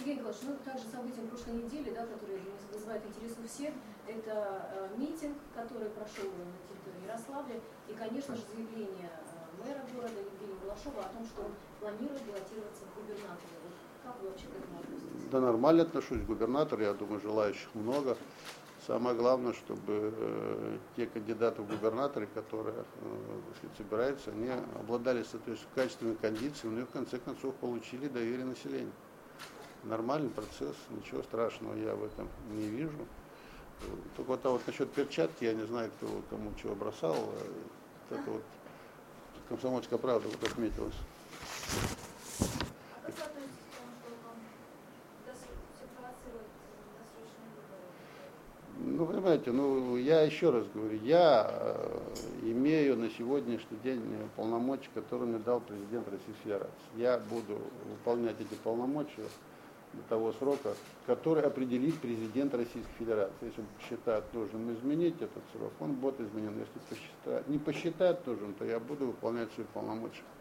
Сергей Николаевич, ну также событием прошлой недели, да, которое вызывает интерес у всех, это митинг, который прошел на территории Ярославля, и, конечно же, заявление мэра города Евгения Балашова о том, что он планирует баллотироваться в губернаторы. Вот как вы вообще к этому относитесь? Да нормально отношусь к губернатору, я думаю, желающих много. Самое главное, чтобы те кандидаты в губернаторы, которые собираются, они обладали качественными кондициями, ну и в конце концов получили доверие населения. Нормальный процесс, ничего страшного я в этом не вижу. Только вот насчет перчатки, я не знаю, кто кому чего бросал. Это вот «Комсомольская правда» вот отметилась. Ну, понимаете, я еще раз говорю, я имею на сегодняшний день полномочия, которые мне дал президент Российской Федерации. Я буду выполнять эти полномочия до того срока, который определит президент Российской Федерации. Если он посчитает нужным изменить этот срок, он будет изменен. Если не посчитает нужным, то я буду выполнять свои полномочия.